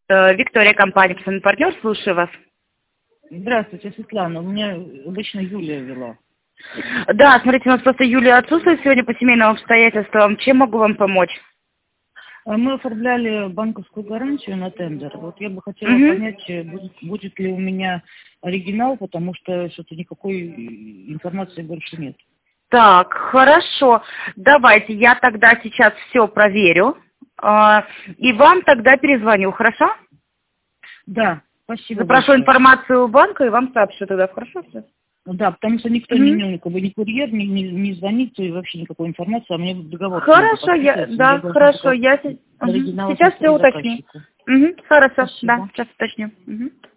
Виктория, компания «Партнер», слушаю вас. Здравствуйте, Светлана. У меня обычно Юлия вела. Да, смотрите, у нас просто Юлия отсутствует сегодня по семейным обстоятельствам. Чем могу вам помочь? Мы оформляли банковскую гарантию на тендер. Вот я бы хотела понять, будет ли у меня оригинал, потому что что-то никакой информации больше нет. Так, хорошо. Давайте, я тогда сейчас все проверю. И вам тогда перезвоню, хорошо? Да, спасибо Запрошу большое. информацию у банка и вам сообщу тогда, хорошо все? Да, потому что никто не курьер, не звонит, и вообще никакой информации, а мне договор. Хорошо, хорошо, я сейчас все уточню. Хорошо, спасибо. да, сейчас уточню.